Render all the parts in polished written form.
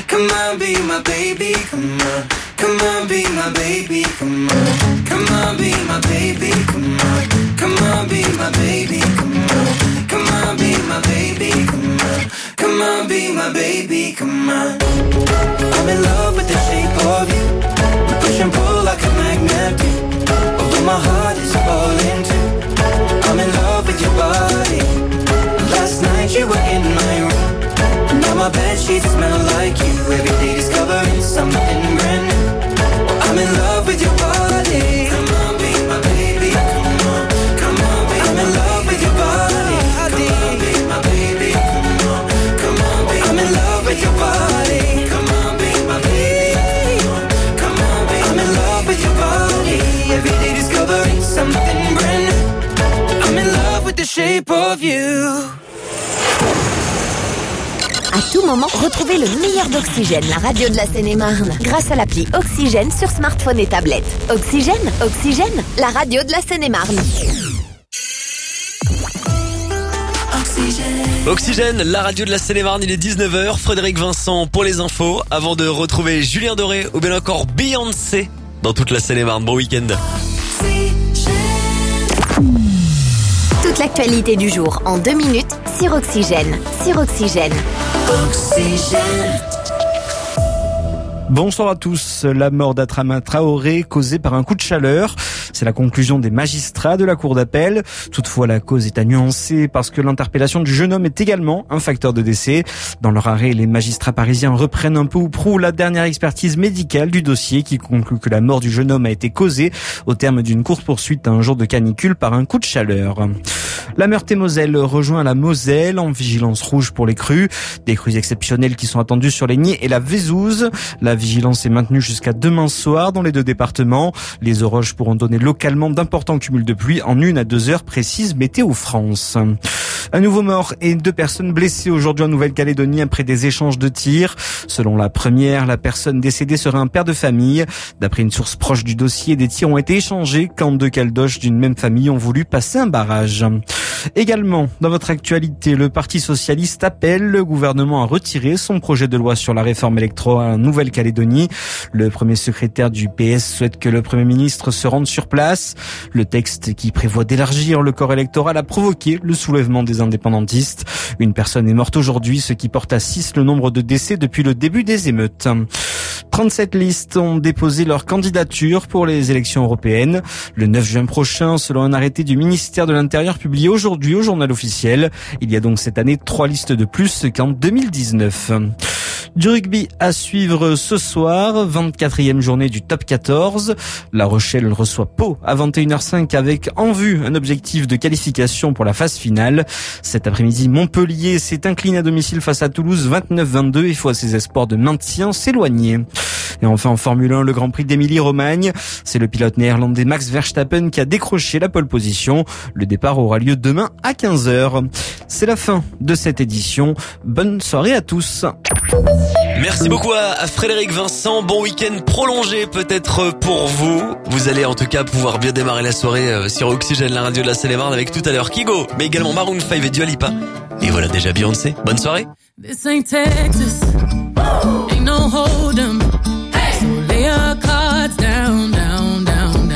Come on, be my baby, come on. Come on, be my baby, come on. Come on, be my baby, come on. Come on, be my baby, come on. Come on, be my baby, come on. Come on, be my baby, come on. I'm in love with the shape of you. We push and pull like a magnet do. Although my heart is falling too. I'm in love with your body. Last night you were in my room. Now my bedsheets smell like you. Every day discovering something brand new. I'm in love with your body. Come on, be my baby. Come on, come on, be I'm in love with your body. Come on, be my baby. Come on, come on, be I'm in love with your body. Come on, be my baby. Come on, be I'm in love with your body. Every day discovering something brand new. I'm in love with the shape of you. À tout moment, retrouvez le meilleur d'Oxygène, la radio de la Seine-et-Marne, grâce à l'appli Oxygène sur smartphone et tablette. Oxygène, Oxygène, la radio de la Seine-et-Marne. Oxygène, la radio de la Seine-et-Marne, il est 19h. Frédéric Vincent pour les infos, avant de retrouver Julien Doré ou bien encore Beyoncé dans toute la Seine-et-Marne. Bon week-end. Toute l'actualité du jour en 2 minutes sur Oxygène. Sur Oxygène. Oxygène. Bonsoir à tous. La mort d'Atrama Traoré causée par un coup de chaleur. C'est la conclusion des magistrats de la cour d'appel. Toutefois, la cause est à nuancer parce que l'interpellation du jeune homme est également un facteur de décès. Dans leur arrêt, les magistrats parisiens reprennent un peu ou prou la dernière expertise médicale du dossier qui conclut que la mort du jeune homme a été causée au terme d'une course-poursuite à un jour de canicule par un coup de chaleur. La Meurthe-et-Moselle rejoint la Moselle en vigilance rouge pour les crues. Des crues exceptionnelles qui sont attendues sur les Niers et la Vézouze. La vigilance est maintenue jusqu'à demain soir dans les 2 départements. Les orages pourront donner localement d'importants cumuls de pluie en 1 à 2 heures précises Météo France. Un nouveau mort et 2 personnes blessées aujourd'hui en Nouvelle-Calédonie après des échanges de tirs. Selon la première, la personne décédée serait un père de famille. D'après une source proche du dossier, des tirs ont été échangés quand 2 caldoches d'une même famille ont voulu passer un barrage. Également, dans votre actualité, le Parti socialiste appelle le gouvernement à retirer son projet de loi sur la réforme électorale en Nouvelle-Calédonie. Le premier secrétaire du PS souhaite que le Premier ministre se rende sur place. Le texte qui prévoit d'élargir le corps électoral a provoqué le soulèvement des indépendantistes. Une personne est morte aujourd'hui, ce qui porte à 6 le nombre de décès depuis le début des émeutes. 37 listes ont déposé leur candidature pour les élections européennes. Le 9 juin prochain, selon un arrêté du ministère de l'Intérieur publié aujourd'hui au journal officiel. Il y a donc cette année 3 listes de plus qu'en 2019. Du rugby à suivre ce soir, 24e journée du top 14. La Rochelle reçoit Pau à 21h05 avec en vue un objectif de qualification pour la phase finale. Cet après-midi, Montpellier s'est incliné à domicile face à Toulouse 29-22 et voit ses espoirs de maintien s'éloigner. Et enfin en Formule 1, le Grand Prix d'Émilie-Romagne. C'est le pilote néerlandais Max Verstappen qui a décroché la pole position. Le départ aura lieu demain à 15h. C'est la fin de cette édition. Bonne soirée à tous. Merci beaucoup à Frédéric Vincent. Bon week-end prolongé peut-être pour vous. Vous allez en tout cas pouvoir bien démarrer la soirée sur Oxygène, la radio de la Seine-et-Marne, avec tout à l'heure Kigo, mais également Maroon 5 et Dua Lipa. Et voilà déjà Beyoncé. Bonne soirée. This ain't Texas. Ain't no hold 'em. So lay your cards down, down, down,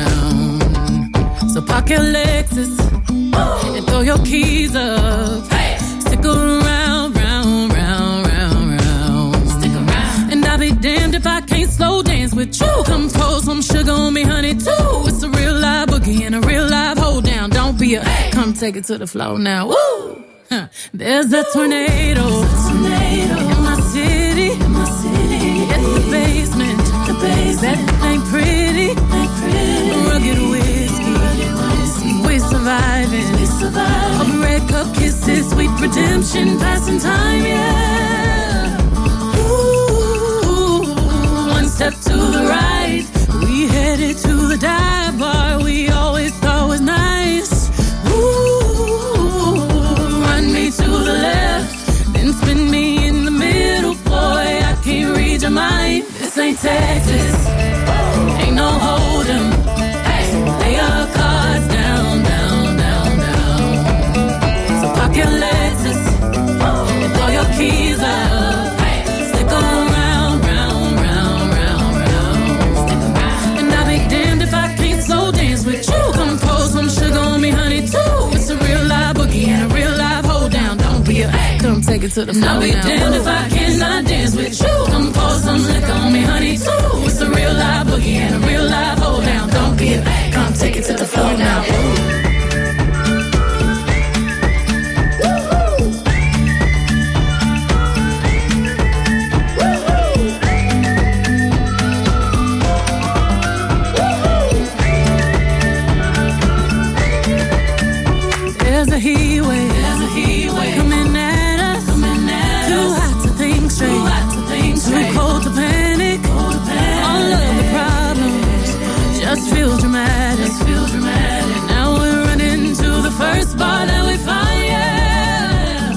down. So park your Lexus and throw your keys up. Stick around, round, round, round, round. Stick around. And I'll be damned if I can't slow dance with you. Come pour some sugar on me, honey, too. It's a real live boogie and a real live hold down. Don't be a come take it to the floor now. Woo! There's a tornado in my city, in the basement, that ain't pretty, rugged whiskey, we surviving, of red cup kisses, sweet redemption, passing time, yeah. Ooh, one step to the right, we headed to the dive bar we always thought was nice. To the left, then spin me in the middle, boy, I can't read your mind. This ain't Texas, ain't no hold 'em. Lay your cards down, down, down, down. So park your Lexus and throw your keys up. Stick around, take it to the floor. I'll be damned if I cannot dance with you. Come pour some liquor on me, honey, too. It's a real live boogie and a real live hold down. Don't be a bag, come take it to the floor now. There's a heat wave coming at us. Too hot to think straight, too cold to panic. All of the problems just feel dramatic. Now we're running to the first bar that we find. Yeah.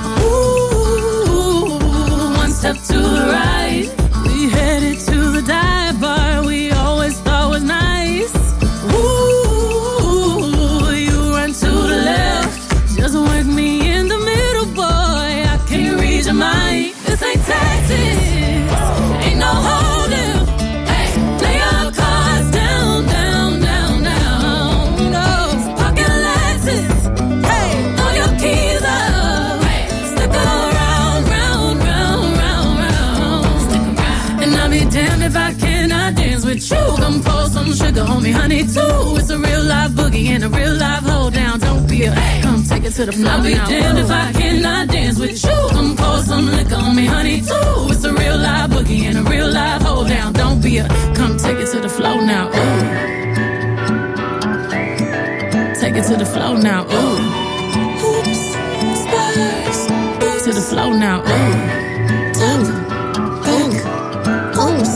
Ooh, one step to the right, we headed to the dive bar we always thought was nice. Ooh, you run to the left, just work me in the middle, boy. I can't read your mind. This ain't Texas, ain't no holding. Hey, lay your cards down, down, down, down. No pocket Lexus. Hey, throw your keys up. Stick around, round, round, round, round. Stick around. And I'll be damned if I cannot dance with you. Come pour some sugar on me, honey, too. It's a real live boogie and a real live hold down. Don't be a come take it to the floor. I'll be damned if I cannot dance with you. Come pour some liquor on me, honey, too. It's a real live boogie and a real live hold down. Don't be a come take it to the floor now. Ooh. Take it to the floor now. Ooh. Hoops, spurs, to the floor now. Ooh. Ooh. Boom. Oops.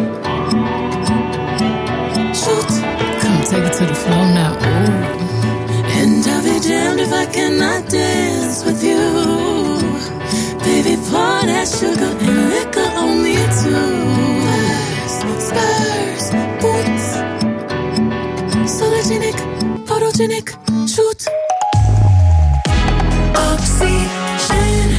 Shoot. Come take it to the floor now. Ooh. And I'll be damned if I cannot dance with you. Baby, pour that sugar and liquor on me too. Spurs, boots, sologenic, photogenic, shoot. Oxygène.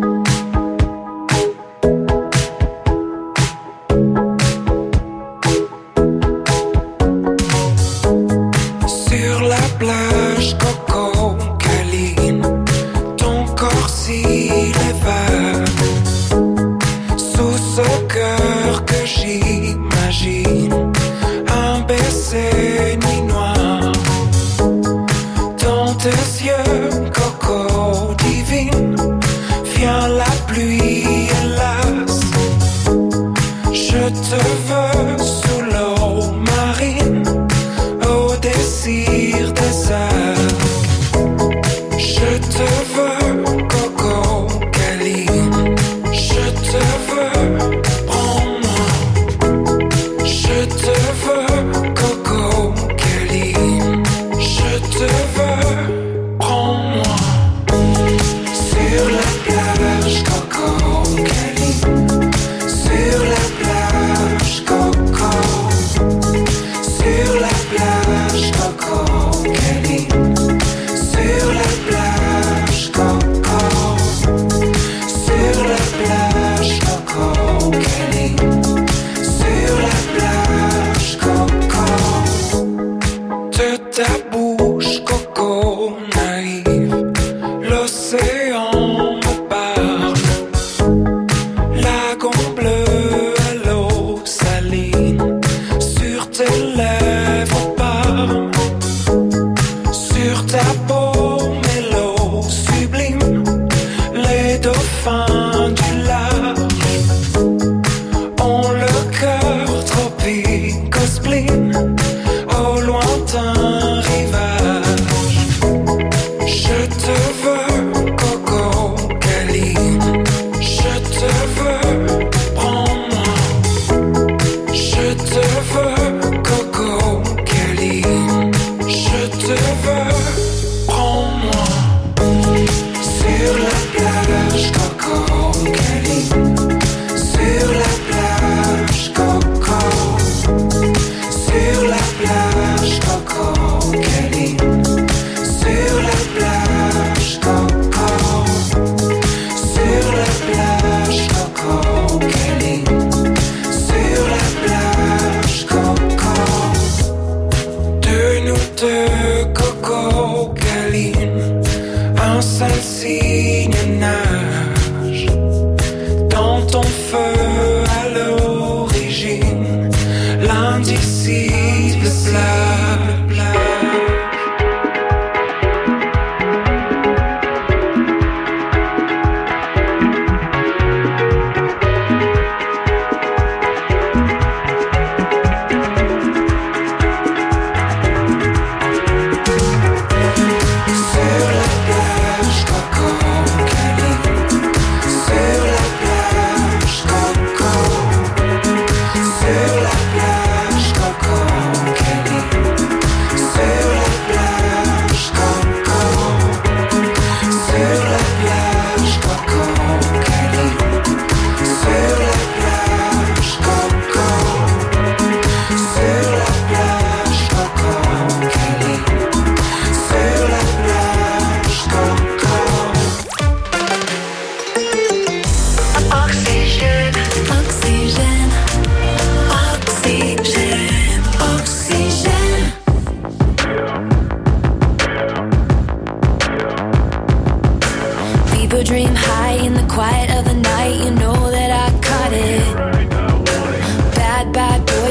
Sur la plage, Coco câline, ton corps s'élève sous ce cœur que j'imagine, un baiser nuit noire. Dans tes yeux, Coco divine, vient la pluie, hélas. Je te veux sous l'eau marine, au désir des heures. Je te veux, Coco câline. Je te veux, prends-moi. Je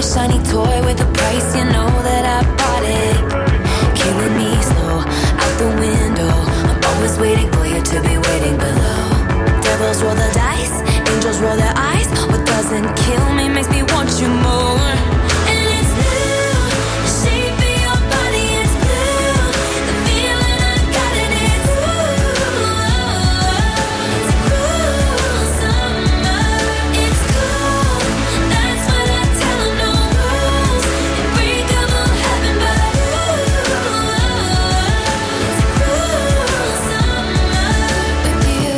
a shiny toy with a price, you know that I bought it. Killing me slow, out the window. I'm always waiting for you to be waiting below. Devils roll the dice, angels roll their eyes. What doesn't kill me makes me want you more. And it's blue, the shape of your body is blue. The feeling I got in it's it's a cruel summer. It's cool, that's what I tell 'em, no rules. Unbreakable heaven, but it's a cruel summer with you.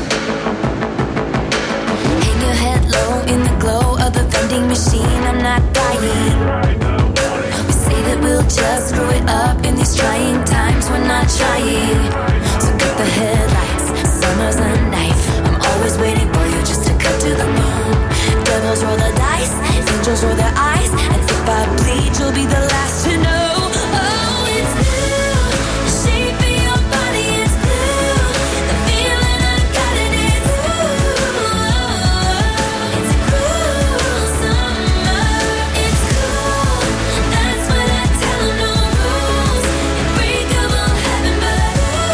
Hang your head low in the glow of the vending machine. I'm not dying. We say that we'll just screw it up in these trying times. We're not trying. So cut the headlights. Summer's a knife. I'm always waiting for you just to cut to the bone. Devils roll the dice, angels roll their eyes, and if I bleed, you'll be the last to know. Oh, it's blue. The shape of your body is blue. The feeling I got in it's it's a cruel summer. It's cool. That's what I tell 'em, no rules. Unbreakable heaven, but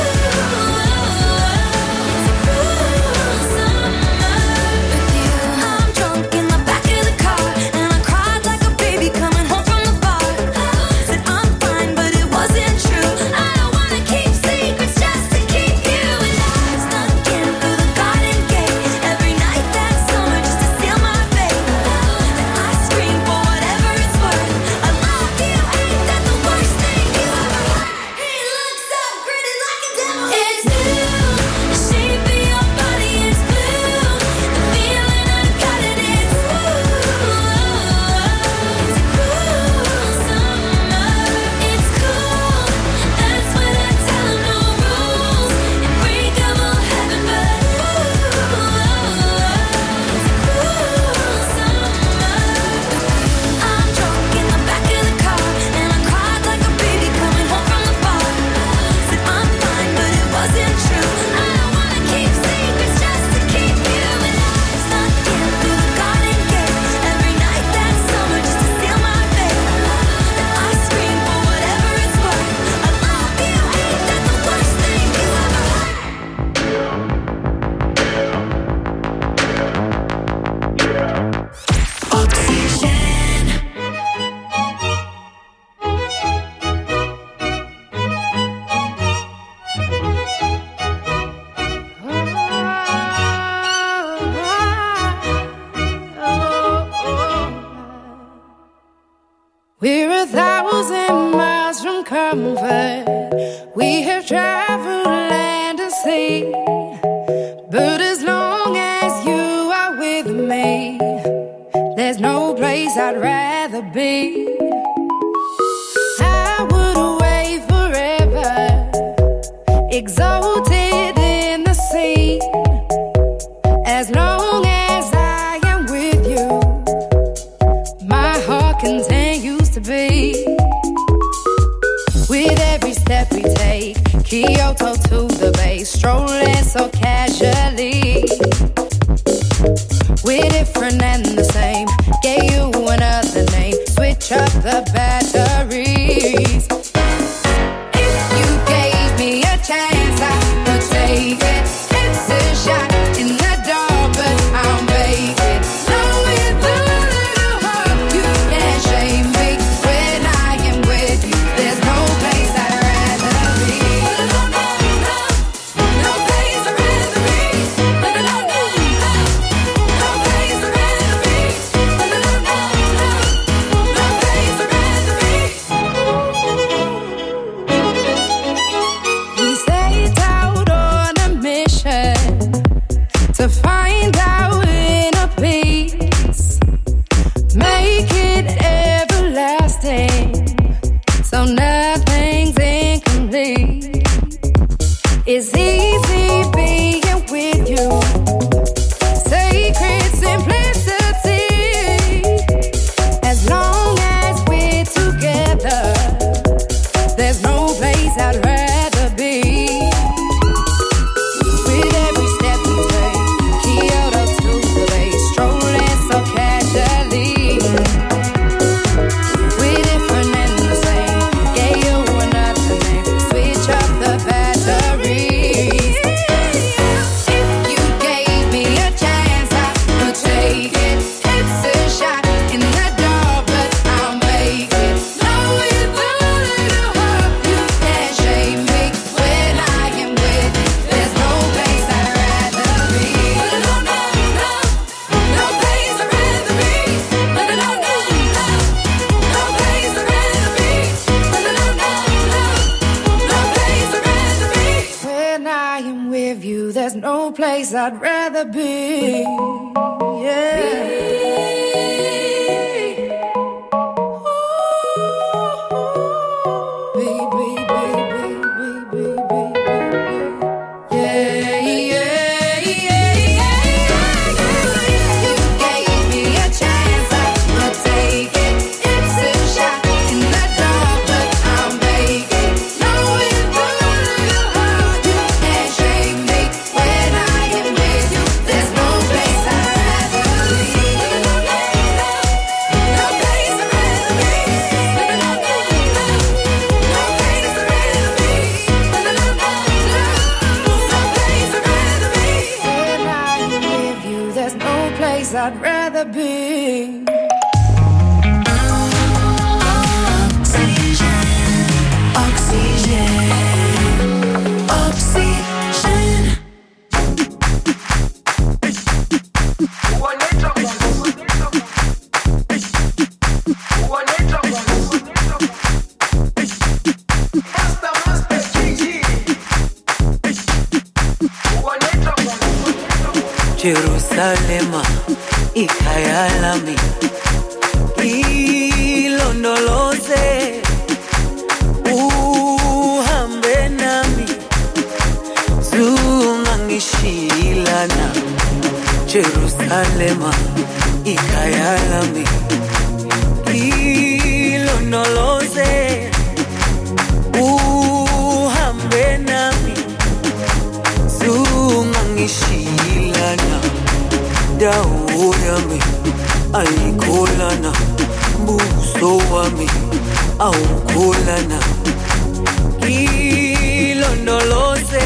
it's a cruel summer with you. I'm drunk in the back of the car, and I cried like a baby coming home from the bar. Said I'm fine, but it wasn't true. I don't wanna keep secrets just to keep you. And I snuck in through the garden gate every night that summer just to seal my fate. Then I screamed for whatever it's worth. I love you, ain't that the worst thing you ever heard? He looks so gritty like a devil. It's blue, the shape of your body is blue. The feeling I got in it's it's a cruel summer. It's cool, that's what I tell 'em, no rules. Unbreakable heaven, but it's a cruel summer. I'm drunk in the back of the car, and I cried like a baby coming home from the bar. Said I'm fine, but it wasn't true. I don't wanna keep secrets just to keep you. And I snuck in through the garden gate every night that summer just to seal my fate. Then I screamed for whatever it's worth. I love you, ain't that the worst thing you ever heard? Oxygen. We're 1,000 miles from comfort. We have traveled land and sea. But as long as you are with me, there's no place I'd rather be. I would away forever, exalted in the sea. As long as I am with you, my heart continues to beat. With every step we take, Kyoto to the bay, strolling so casually. We're different and the same, gave you another name, switch up the batteries. If you gave me a chance, I would take it. It's a shot in the dark, but I'll make it. Knowing the little heart, you can't shame me. When I am with you, there's no place I'd rather be. No place I'd rather be. No place I'd rather be. No place I'd rather be. no place I'd rather be. Yeah. I'd rather be. Jerusalema ikhaya lami ilondoloze uhambe nami zungangishilana Jerusalema ikhaya lami ilondoloze uhambe nami zungangishilana dawo yami ayikholana buso wami awukholana ilondoloze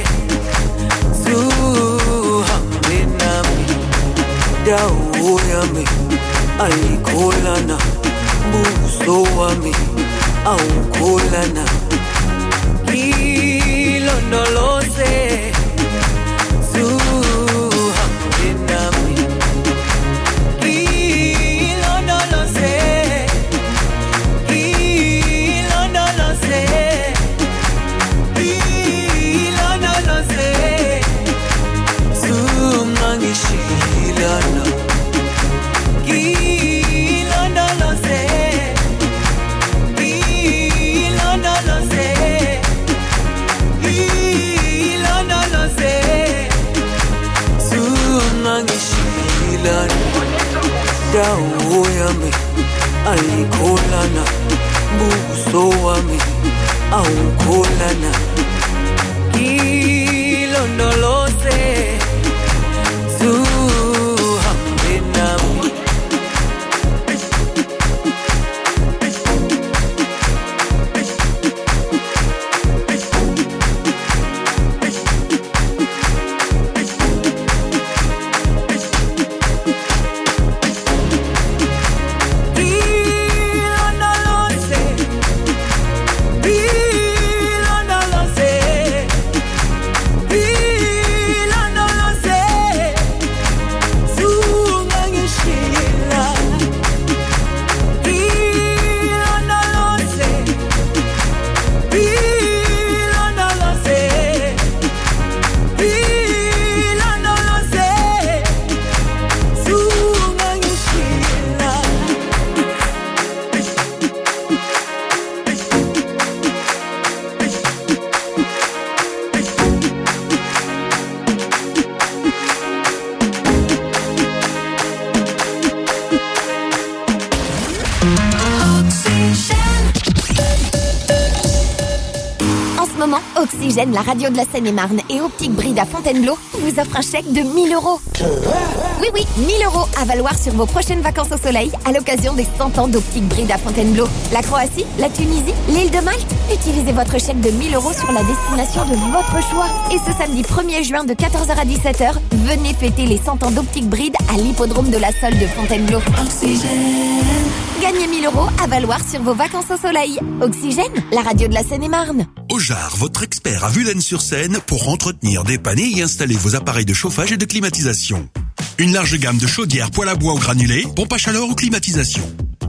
zuhambe nami dawo yami ayikholana buso wami awukholana ilondoloze dawo yami ayikholana buso wami awukholana ilondoloze zuhambe nami Oxygène, la radio de la Seine-et-Marne et Optique Bride à Fontainebleau vous offre un chèque de 1 000 €. Oui, 1 000 € à valoir sur vos prochaines vacances au soleil à l'occasion des 100 ans d'Optique Bride à Fontainebleau. La Croatie, la Tunisie, l'île de Malte. Utilisez votre chèque de 1 000 € sur la destination de votre choix. Et ce samedi 1er juin de 14h à 17h, venez fêter les 100 ans d'Optique Bride à l'hippodrome de la Sole de Fontainebleau. Oxygène. Gagnez 1 000 € à valoir sur vos vacances au soleil. Oxygène, la radio de la Seine-et-Marne. Ojar, votre expert à Vulaine-sur-Seine pour entretenir, dépanner et installer vos appareils de chauffage et de climatisation. Une large gamme de chaudières, poêles à bois ou granulés, pompes à chaleur ou climatisation.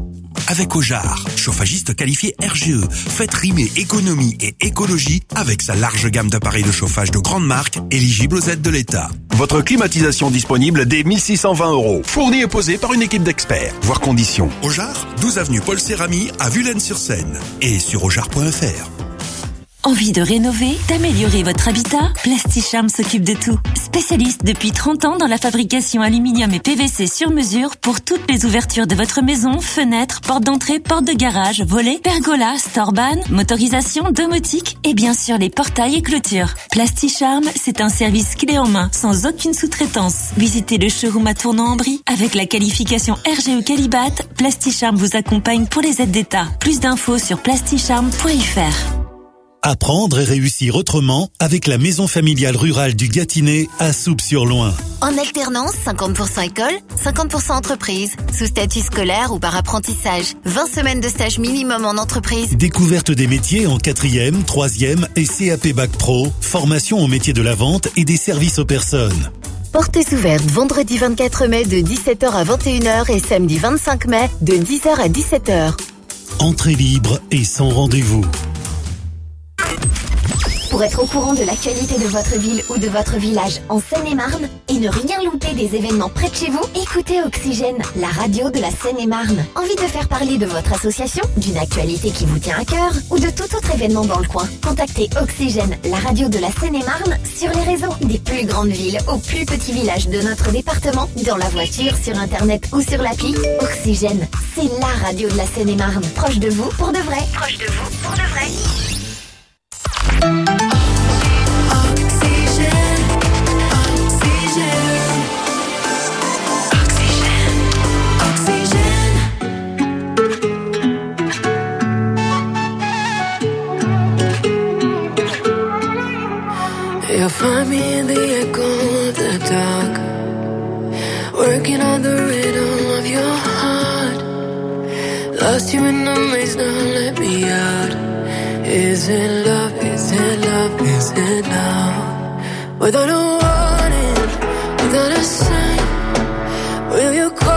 avec Ojar, chauffagiste qualifié RGE. Faites rimer économie et écologie avec sa large gamme d'appareils de chauffage de grande marque éligibles aux aides de l'État. Votre climatisation disponible dès 1620 €. Fournie et posée par une équipe d'experts. Voir conditions. Ojar, 12 avenue Paul Cérami à Vulaines-sur-Seine et sur ojar.fr. Envie de rénover, d'améliorer votre habitat? Plasticharm s'occupe de tout. Spécialiste depuis 30 ans dans la fabrication aluminium et PVC sur mesure pour toutes les ouvertures de votre maison, fenêtres, portes d'entrée, portes de garage, volets, pergolas, storban, motorisation, domotique et bien sûr les portails et clôtures. Plasticharm, c'est un service clé en main, sans aucune sous-traitance. Visitez le showroom à Tournan-en-Brie. Avec la qualification RGE Qualibat, Plasticharm vous accompagne pour les aides d'État. Plus d'infos sur plasticharm.fr. Apprendre et réussir autrement avec la maison familiale rurale du Gâtinais à Souppes-sur-Loing. En alternance, 50% école, 50% entreprise, sous statut scolaire ou par apprentissage. 20 semaines de stage minimum en entreprise. Découverte des métiers en 4e, 3e et CAP Bac Pro, formation au métier de la vente et des services aux personnes. Portes ouvertes vendredi 24 mai de 17h à 21h et samedi 25 mai de 10h à 17h. Entrée libre et sans rendez-vous. Pour être au courant de l'actualité de votre ville ou de votre village en Seine-et-Marne et ne rien louper des événements près de chez vous, écoutez Oxygène, la radio de la Seine-et-Marne. Envie de faire parler de votre association, d'une actualité qui vous tient à cœur ou de tout autre événement dans le coin? Contactez Oxygène, la radio de la Seine-et-Marne sur les réseaux. Des plus grandes villes aux plus petits villages de notre département, dans la voiture, sur internet ou sur l'appli. Oxygène, c'est la radio de la Seine-et-Marne. Proche de vous pour de vrai. Proche de vous pour de vrai. You'll find me in the echo of the dark, working on the rhythm of your heart. Lost you in the maze, now let me out. Is it love, is it love, is it love? Without a warning, without a sign, will you call?